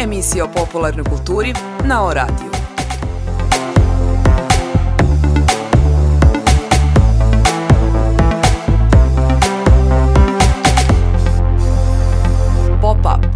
emisija o popularnoj kulturi na O-radiju. Pop-up.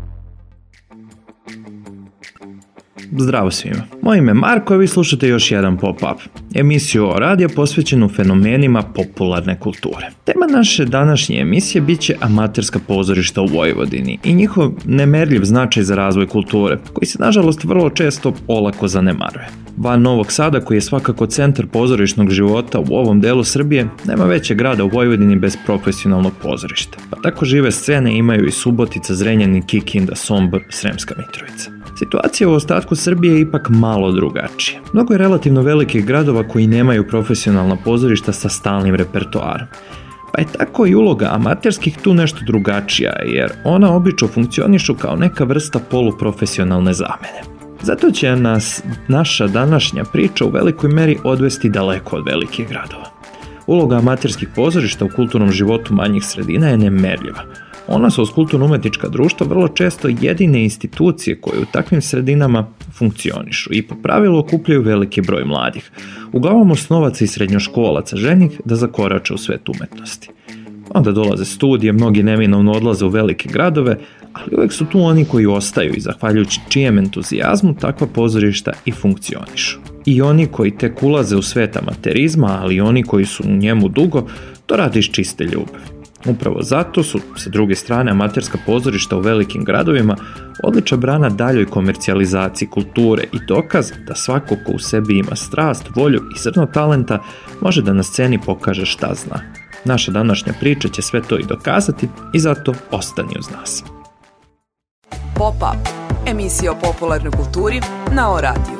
Zdravo svima, moje ime je Marko, a vi slušate još jedan Pop-up, emisiju O-radija posvećenu fenomenima popularne kulture. Tema naše današnje emisije bit će amaterska pozorišta u Vojvodini i njihov nemerljiv značaj za razvoj kulture, koji se nažalost vrlo često olako zanemaruje. Van Novog Sada, koji je svakako centar pozorišnog života u ovom delu Srbije, nema većeg grada u Vojvodini bez profesionalnog pozorišta. Pa tako žive scene imaju i Subotica, Zrenjanin, Kikinda, Sombor, Sremska Mitrovica. Situacija u ostatku Srbije je ipak malo drugačija. Mnogo je relativno velikih gradova koji nemaju profesionalna pozorišta sa stalnim repertoarom. Pa je tako i uloga amaterskih tu nešto drugačija, jer ona obično funkcionišu kao neka vrsta poluprofesionalne zamene. Zato će nas naša današnja priča u velikoj meri odvesti daleko od velikih gradova. Uloga amaterskih pozorišta u kulturnom životu manjih sredina je nemerljiva. Ona su uz kulturno-umetnička društva vrlo često jedine institucije koje u takvim sredinama funkcionišu i po pravilu okupljaju veliki broj mladih, uglavnom osnovaca i srednjoškolaca željnih da zakorače u svet umetnosti. Onda dolaze studije, mnogi neminovno odlaze u velike gradove, ali uvijek su tu oni koji ostaju i zahvaljujući čijem entuzijazmu takva pozorišta i funkcionišu. I oni koji tek ulaze u svet amaterizma, ali i oni koji su u njemu dugo, to rade iz čiste ljubavi. Upravo zato su, sa druge strane, amaterska pozorišta u velikim gradovima odlična brana daljoj komercijalizaciji kulture i dokaz da svako ko u sebi ima strast, volju i zrno talenta može da na sceni pokaže šta zna. Naša današnja priča će sve to i dokazati i zato ostani uz nas. Pop-up, emisija o popularnoj kulturi na O-radiju.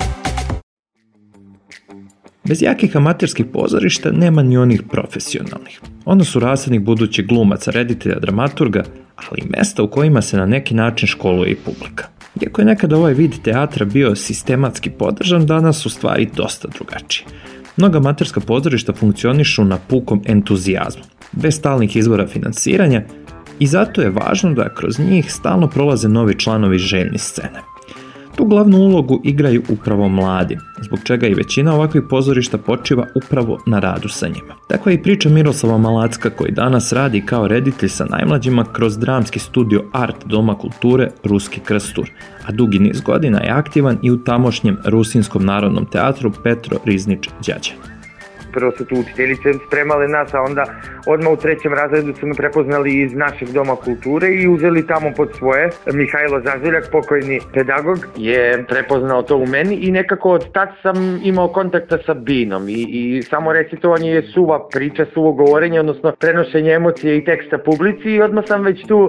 Bez jakih amaterskih pozorišta nema ni onih profesionalnih. Ono su rasadnik budućih glumaca, reditelja, dramaturga, ali i mesta u kojima se na neki način školuje i publika. Iako je nekada ovaj vid teatra bio sistematski podržan, danas su stvari dosta drugačije. Mnoga amaterska pozorišta funkcionišu na pukom entuzijazmu, bez stalnih izvora finansiranja, i zato je važno da kroz njih stalno prolaze novi članovi željni scene. Tu glavnu ulogu igraju upravo mladi, zbog čega i većina ovakvih pozorišta počiva upravo na radu sa njima. Takva je i priča Miroslava Malacka, koji danas radi kao reditelj sa najmlađima kroz dramski studio Art Doma kulture Ruski Krstur, a dugi niz godina je aktivan i u tamošnjem Rusinskom narodnom teatru Petro Riznić Đađa. Prvo su tu učiteljice spremale nas, a onda odmah u 3. razredu su me prepoznali iz našeg Doma kulture i uzeli tamo pod svoje. Mihajlo Zaziljak, pokojni pedagog, je prepoznao to u meni i nekako od tad sam imao kontakta sa binom i samo recitovanje je suva priča, suvo govorenje, odnosno prenošenje emocije i teksta publici, i odmah sam već tu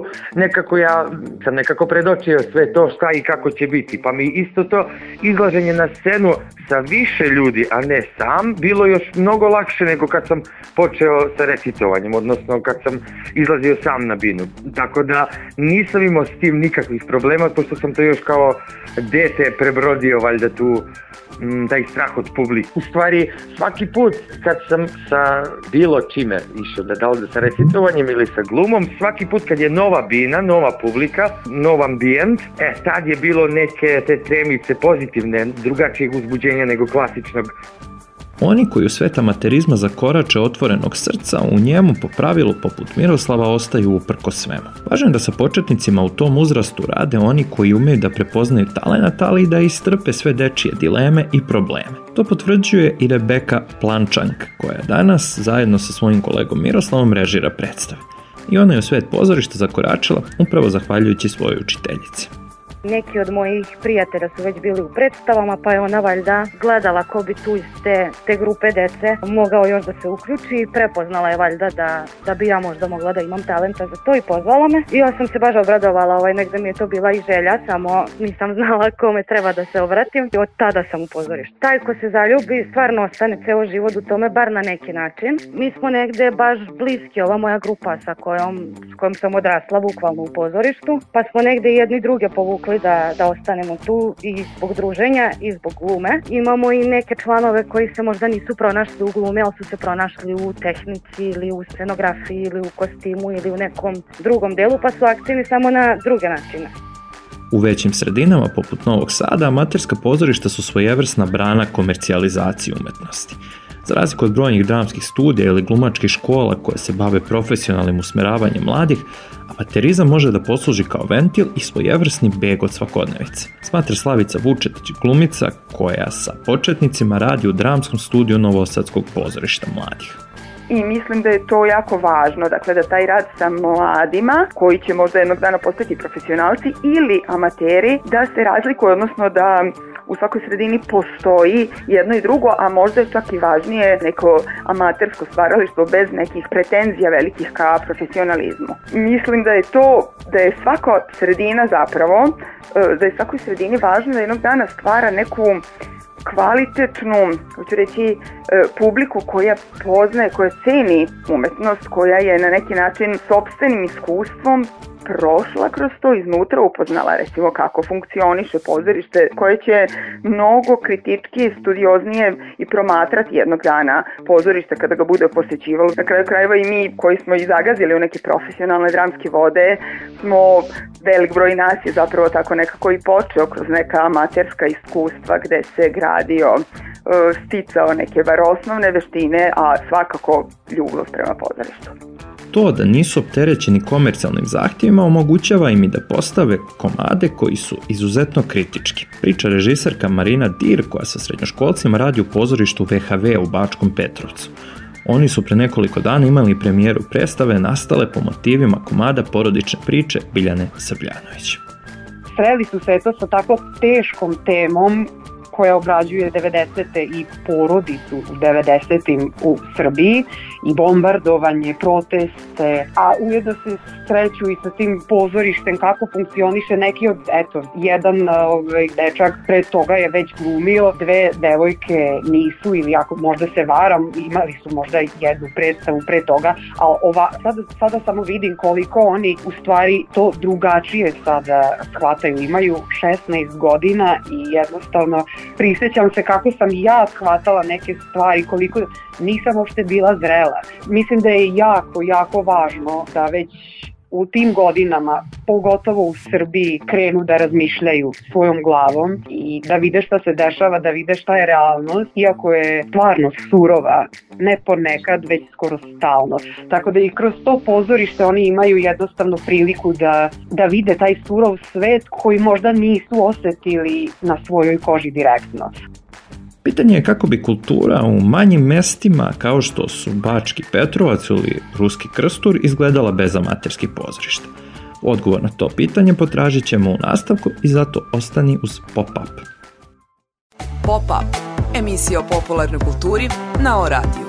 ja sam nekako predočio sve to šta i kako će biti. Pa mi isto to izlaženje na scenu sa više ljudi, a ne sam, bilo još mnogo lakše nego kad sam počeo sa recitovanjem, odnosno kad sam izlazio sam na binu. Tako da nisam imao s tim nikakvih problema, pošto sam to još kao dete prebrodio valjda tu taj strah od publike. U stvari, svaki put kad sam sa bilo čime išao, da li sa recitovanjem ili sa glumom, svaki put kad je nova bina, nova publika, nov ambijent, tad je bilo neke te tremice pozitivne, drugačijeg uzbuđenja nego klasičnog. Oni koji u svet amaterizma zakorače otvorenog srca, u njemu po pravilu poput Miroslava ostaju uprko svemu. Važno je da sa početnicima u tom uzrastu rade oni koji umeju da prepoznaju talenat, ali i da istrpe sve dečije dileme i probleme. To potvrđuje i Rebeka Plančank, koja danas zajedno sa svojim kolegom Miroslavom režira predstave. I ona je u svet pozorišta zakoračila upravo zahvaljujući svojoj učiteljici. Neki od mojih prijatelja su već bili u predstavama, pa je ona valjda gledala ko bi tu iz te grupe dece mogao još da se uključi i prepoznala je valjda da bi ja možda mogla da imam talenta za to i pozvala me. I ja sam se baš obradovala, negde mi je to bila i želja, samo nisam znala kome treba da se obratim. I od tada sam u pozorištu. Taj ko se zaljubi stvarno ostane ceo život u tome, bar na neki način. Mi smo negde baš bliski, ova moja grupa s kojom sam odrasla bukvalno u pozorištu, pa smo negde jedni druge povukli da ostanemo tu i zbog druženja i zbog glume. Imamo i neke članove koji se možda nisu pronašli u glume, ali su se pronašli u tehnici ili u scenografiji ili u kostimu ili u nekom drugom delu, pa su aktivni samo na druge načine. U većim sredinama, poput Novog Sada, amaterska pozorišta su svojevrsna brana komercijalizaciji umetnosti. Za razliku od brojnih dramskih studija ili glumačkih škola koje se bave profesionalnim usmeravanjem mladih, amaterizam može da posluži kao ventil i svojevrsni beg od svakodnevice, smatra Slavica Vučetić, glumica koja sa početnicima radi u dramskom studiju Novosadskog pozorišta mladih. I mislim da je to jako važno, dakle da taj rad sa mladima, koji će možda jednog dana postati profesionalci ili amateri, da se razlikuje, odnosno da u svakoj sredini postoji jedno i drugo, a možda je čak i važnije neko amatersko stvaralištvo bez nekih pretenzija velikih ka profesionalizmu. Mislim da je to, da je svaka sredina zapravo, da je svakoj sredini važno da jednog dana stvara neku kvalitetnu, hoću reći, publiku koja poznaje, koja ceni umetnost, koja je na neki način sopstvenim iskustvom prošla kroz to, iznutra upoznala recimo kako funkcioniše pozorište, koje će mnogo kritički, studioznije i promatrati jednog dana pozorište kada ga bude posećivalo. Na kraju krajeva i mi koji smo i zagazili u neke profesionalne dramske vode, velik broj nas je zapravo tako nekako i počeo kroz neka amaterska iskustva gde se gradio, sticao neke bar osnovne veštine, a svakako ljubav prema pozorištu. To da nisu opterećeni komercijalnim zahtjevima omogućava im i da postave komade koji su izuzetno kritički. Priča režiserka Marina Dir, koja sa srednjoškolcima radi u pozorištu VHV u Bačkom Petrovcu. Oni su pre nekoliko dana imali premijeru predstave nastale po motivima komada porodične priče Biljane Srbljanović. Sreli su se sa tako teškom temom koja obrađuje 90. i porodicu u 90. u Srbiji i bombardovanje, proteste, a ujedno se sreću i sa tim pozorištem kako funkcioniše neki od, jedan dečak pre toga je već glumio, dve devojke nisu ili ako možda se varam, imali su možda jednu predstavu pre toga, a sada samo vidim koliko oni u stvari to drugačije sada shvataju, imaju 16 godina i jednostavno prisjećam se kako sam ja shvatala neke stvari, koliko nisam uopšte bila zrela. Mislim da je jako važno da već u tim godinama, pogotovo u Srbiji, krenu da razmišljaju svojom glavom i da vide šta se dešava, da vide šta je realnost, iako je stvarno surova, ne ponekad, već skoro stalno. Tako da i kroz to pozorište oni imaju jednostavno priliku da vide taj surov svet koji možda nisu osetili na svojoj koži direktno. Pitanje je kako bi kultura u manjim mestima kao što su Bački Petrovac ili Ruski Krstur izgledala bez amaterskih pozorišta. Odgovor na to pitanje potražit ćemo u nastavku i zato ostani uz Pop-up. Pop-up, emisija o popularnoj kulturi na O-radiju.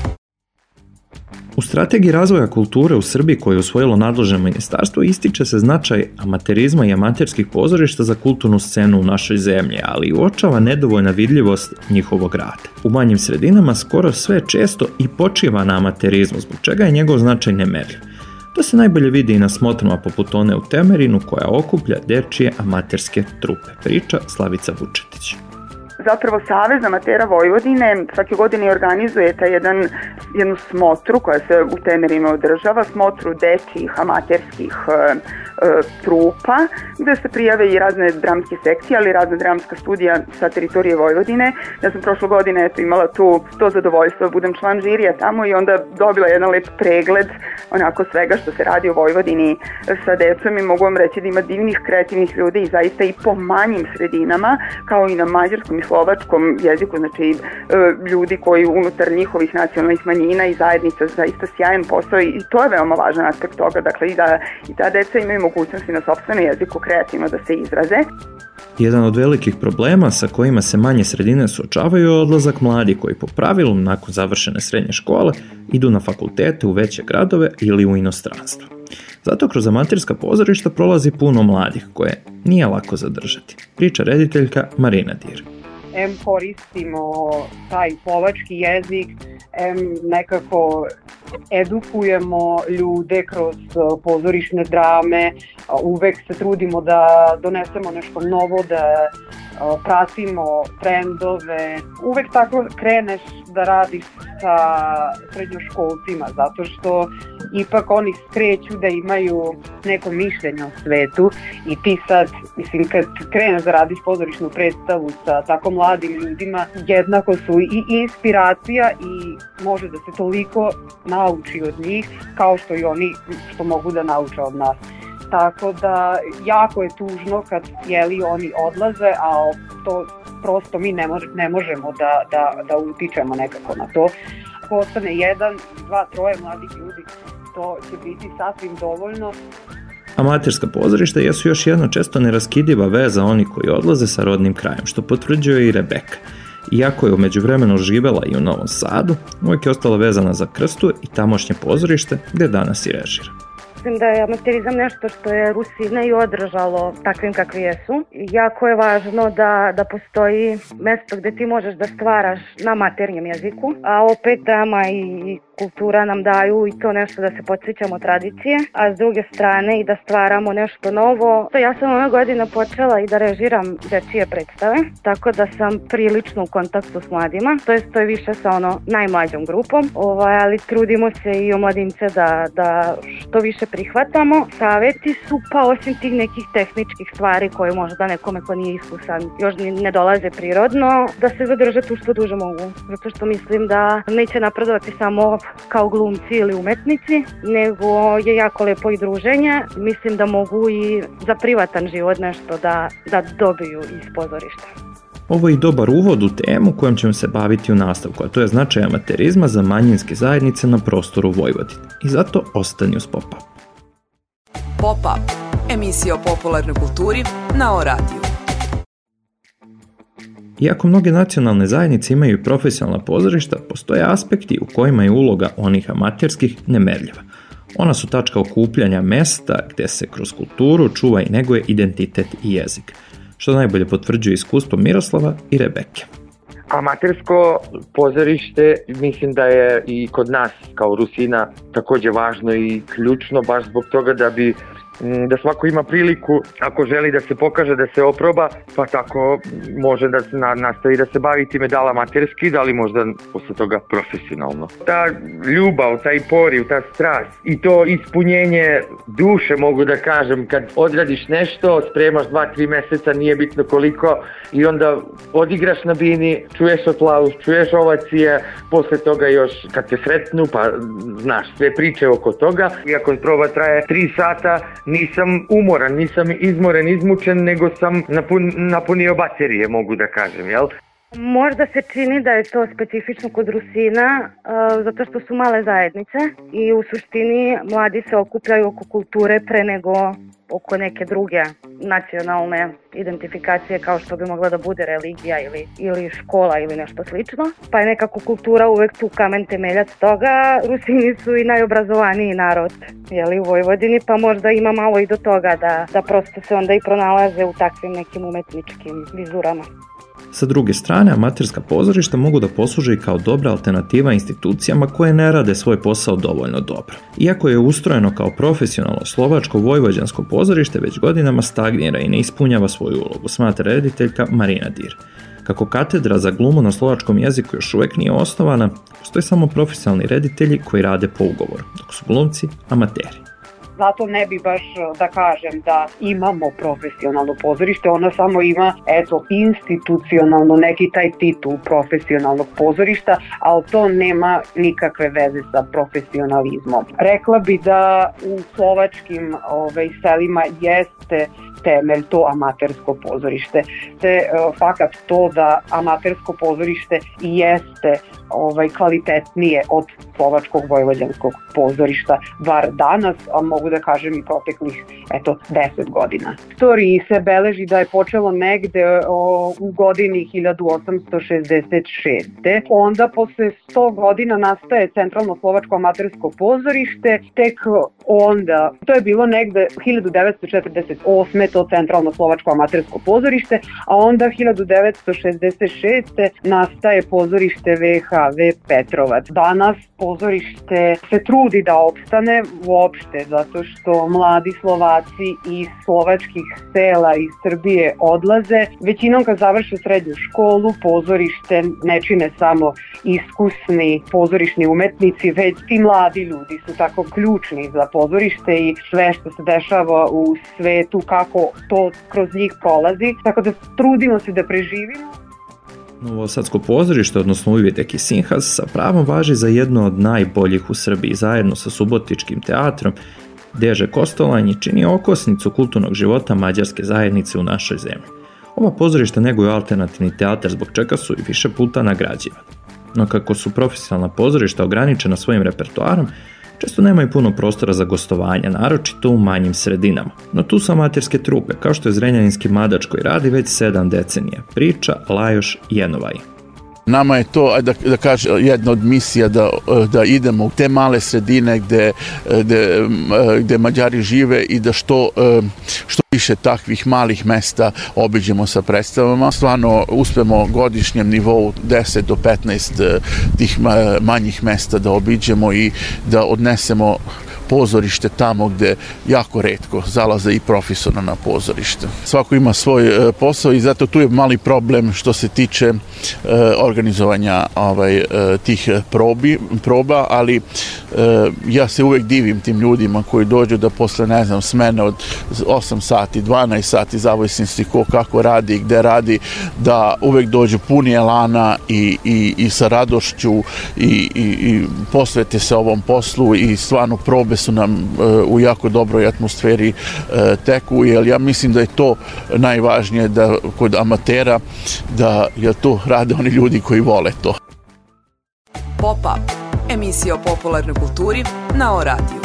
U strategiji razvoja kulture u Srbiji koju je usvojilo nadležno ministarstvo ističe se značaj amaterizma i amaterskih pozorišta za kulturnu scenu u našoj zemlji, ali i uočava nedovoljna vidljivost njihovog rada. U manjim sredinama skoro sve često i počiva na amaterizmu, zbog čega je njegov značaj nemerljiv. To se najbolje vidi i na smotrama poput one u Temerinu koja okuplja dečije amaterske trupe. Priča Slavica Vučetić. Zapravo Savez amatera Vojvodine svake godine organizuje jednu smotru koja se u Temerinu održava, smotru dečjih amaterskih trupa, gde se prijave i razne dramske sekcije, ali i razna dramska studija sa teritorije Vojvodine. Ja sam prošle godine imala to zadovoljstvo da budem član žirija tamo i onda dobila jedan lep pregled onako svega što se radi u Vojvodini sa decom i mogu vam reći da ima divnih, kreativnih ljudi i zaista i po manjim sredinama, kao i na mađarskom i slovačkom jeziku, znači ljudi koji unutar njihovih nacionalnih manjina i zajednica zaista sjajan posao i to je veoma važan aspekt toga, dakle i da i ta deca imaju mogućnosti na sopstvenom jeziku kreativno da se izraze. Jedan od velikih problema sa kojima se manje sredine suočavaju je odlazak mladih koji po pravilu nakon završene srednje škole idu na fakultete u veće gradove ili u inostranstvo. Zato kroz amaterska pozorišta prolazi puno mladih koje nije lako zadržati. Priča rediteljka Marina Dir. Koristimo taj slovački jezik, nekako edukujemo ljude kroz pozorišne drame, uvek se trudimo da donesemo nešto novo, da pratimo trendove. Uvek tako kreneš da radiš sa srednjoškolcima, zato što ipak oni skreću da imaju neko mišljenje o svetu i ti sad, mislim, kad kreneš da radiš pozorišnu predstavu sa tako mladim ljudima, jednako su i inspiracija i može da se toliko nauči od njih kao što i oni što mogu da nauče od nas. Tako da jako je tužno kad oni odlaze, a to prosto mi ne možemo da utičemo nekako na to. Ako ostane 1, 2, 3 mladih ljudi, to će biti sasvim dovoljno. Amaterska pozorišta jesu još jedna često neraskidiva veza oni koji odlaze sa rodnim krajem, što potvrđuje i Rebeka. Iako je u međuvremenu živela i u Novom Sadu, uvijek je ostala vezana za Krstu i tamošnje pozorište gdje danas i režira. Mislim da je amaterizam nešto što je Rusina i održalo takvim kakvi jesu. Jako je važno da postoji mesto gdje ti možeš da stvaraš na maternjem jeziku, a opet drama i kultura nam daju i to nešto da se podsjećamo tradicije, a s druge strane i da stvaramo nešto novo. Ja sam ove godine počela i da režiram dečije predstave, tako da sam prilično u kontaktu s mladima, to je više sa najmlađom grupom, ali trudimo se i omladince da što više prihvatamo. Saveti su pa osim tih nekih tehničkih stvari koje možda nekome ko nije iskusan još ne dolaze prirodno, da se zadrže tu što duže mogu, zato što mislim da neće napredovati samo kao glumci ili umetnici, nego je jako lepo i druženje. Mislim da mogu i za privatan život nešto da dobiju iz pozorišta. Ovo je i dobar uvod u temu kojom ćemo se baviti u nastavku, a to je značaj amaterizma za manjinske zajednice na prostoru Vojvodine. I zato ostani uz Pop-up. Pop-up, emisija o popularnoj kulturi na O-radiju. Iako mnoge nacionalne zajednice imaju i profesionalna pozorišta, postoje aspekti u kojima je uloga onih amaterskih nemerljiva. Ona su tačka okupljanja mesta gdje se kroz kulturu čuva i neguje identitet i jezik, što najbolje potvrđuje iskustvo Miroslava i Rebeke. Amatersko pozorište mislim da je i kod nas kao Rusina također važno i ključno, baš zbog toga da svako ima priliku, ako želi da se pokaže, da se oproba, pa tako može da nastavi da se bavi time, da li amaterski, da li možda posle toga profesionalno. Ta ljubav, taj poriv, ta strast i to ispunjenje duše, mogu da kažem, kad odradiš nešto, spremaš 2-3 mjeseca, nije bitno koliko, i onda odigraš na bini, čuješ aplauz, čuješ ovacije, posle toga još kad te sretnu, pa znaš sve priče oko toga. Iako proba traje 3 sata, nisam umoran, nisam izmoren, izmučen, nego sam napunio baterije, mogu da kažem, jel? Možda se čini da je to specifično kod Rusina, zato što su male zajednice i u suštini mladi se okupljaju oko kulture pre nego oko neke druge nacionalne identifikacije kao što bi mogla da bude religija ili škola ili nešto slično. Pa je nekako kultura uvek tu kamen temeljac toga. Rusini su i najobrazovaniji narod u Vojvodini, pa možda ima malo i do toga da prosto se onda i pronalaze u takvim nekim umetničkim vizurama. Sa druge strane, amaterska pozorišta mogu da posluže i kao dobra alternativa institucijama koje ne rade svoj posao dovoljno dobro. Iako je ustrojeno kao profesionalno slovačko-vojvođansko pozorište, već godinama stagnira i ne ispunjava svoju ulogu, smatra rediteljka Marina Dir. Kako katedra za glumu na slovačkom jeziku još uvijek nije osnovana, postoje samo profesionalni reditelji koji rade po ugovoru, dok su glumci amateri. Zato ne bi baš da kažem da imamo profesionalno pozorište, ono samo ima institucionalno neki taj titul profesionalnog pozorišta, ali to nema nikakve veze sa profesionalizmom. Rekla bi da u slovačkim selima jeste temelj to amatersko pozorište. Fakat to da amatersko pozorište i jeste kvalitetnije od slovačkog vojvođanskog pozorišta, bar danas, a mogu da kažem i proteklih 10 godina. Istoriji se beleži da je počelo negde u godini 1866. Onda posle 100 godina nastaje Centralno slovačko amatersko pozorište, tek onda, to je bilo negde 1948. to Centralno slovačko amatersko pozorište, a onda 1966. nastaje pozorište VHV Petrovac. Danas pozorište se trudi da opstane uopšte, zato zato što mladi Slovaci iz slovačkih sela iz Srbije odlaze. Većinom kad završe srednju školu, pozorište ne čine samo iskusni pozorišni umetnici, već ti mladi ljudi su tako ključni za pozorište i sve što se dešava u svetu, kako to kroz njih prolazi. Tako da trudimo se da preživimo. Novosadsko pozorište, odnosno Ujvidek i Sinhas, sa pravom važi za jedno od najboljih u Srbiji, zajedno sa Subotičkim teatrom, Deže Kostolanj i čini okosnicu kulturnog života mađarske zajednice u našoj zemlji. Ova pozorišta neguju alternativni teatar, zbog čega su i više puta nagrađivani. No kako su profesionalna pozorišta ograničena svojim repertoarom, često nemaju puno prostora za gostovanja, naročito u manjim sredinama. No tu su amaterske trupe, kao što je Zrenjaninski Madač koji radi već 7 decenija. Priča Lajoš Jenovaj. Nama je to, da kažem, jedna od misija da idemo u te male sredine gde Mađari žive i da što više takvih malih mesta obiđemo sa predstavama. Stvarno uspemo godišnjem nivou 10 do 15 tih manjih mesta da obiđemo i da odnesemo pozorište tamo gde jako retko zalaze i profesionalna pozorište. Svako ima svoj posao i zato tu je mali problem što se tiče organizovanja tih proba, ali ja se uvek divim tim ljudima koji dođu da posle, ne znam, smene od 8 sati, 12 sati, zavisnosti ko kako radi i gde radi, da uvek dođu puni elana i sa radošću i posvete se ovom poslu i stvarno probe su nam u jako dobroj atmosferi teku, jer ja mislim da je to najvažnije da kod amatera, da to rade oni ljudi koji vole to. Pop-up, emisija o popularnoj kulturi na O-radiju.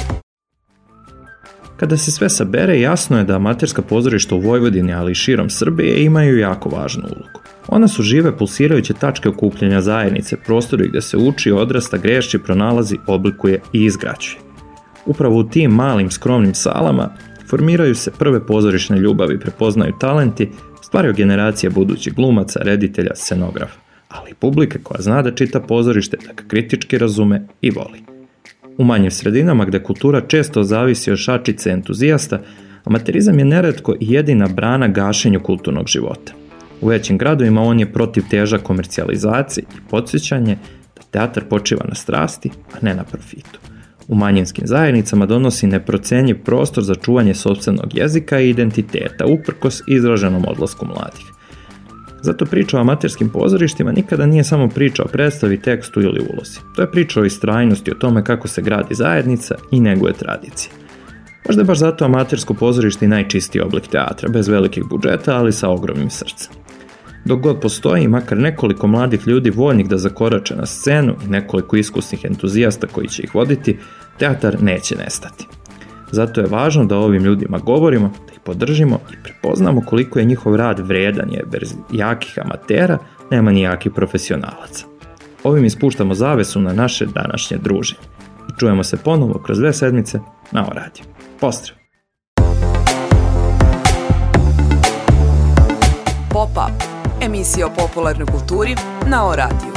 Kada se sve sabere, jasno je da amaterska pozorišta u Vojvodini, ali i širom Srbije, imaju jako važnu ulogu. Ona su žive, pulsirajuće tačke okupljanja zajednice, prostori gde se uči, odrasta, greši, pronalazi, oblikuje i izgrađuje. Upravo u tim malim, skromnim salama formiraju se prve pozorišne ljubavi, prepoznaju talenti, stvaraju generacije budućih glumaca, reditelja, scenografa, ali i publike koja zna da čita pozorište, da ga kritički razume i voli. U manjim sredinama gde kultura često zavisi od šačice entuzijasta, amaterizam je neretko i jedina brana gašenju kulturnog života. U većim gradovima on je protiv teža komercijalizacije i podsjećanje da teatar počiva na strasti, a ne na profitu. U manjinskim zajednicama donosi neprocenjiv prostor za čuvanje sopstvenog jezika i identiteta, uprkos izraženom odlasku mladih. Zato priča o amaterskim pozorištima nikada nije samo priča o predstavi, tekstu ili ulozi. To je priča o istrajnosti, o tome kako se gradi zajednica i neguje tradicija. Možda je baš zato amatersko pozorište i najčistiji oblik teatra, bez velikih budžeta, ali sa ogromnim srcem. Dok god postoji makar nekoliko mladih ljudi voljnih da zakorače na scenu i nekoliko iskusnih entuzijasta koji će ih voditi, teatar neće nestati. Zato je važno da o ovim ljudima govorimo, da ih podržimo i prepoznamo koliko je njihov rad vredan, jer bez jakih amatera nema ni jakih profesionalaca. Ovim ispuštamo zavesu na naše današnje druženje. I čujemo se ponovo kroz 2 sedmice na O-radiju. Pozdrav! Pop-up, emisija o popularnoj kulturi na O-radiju.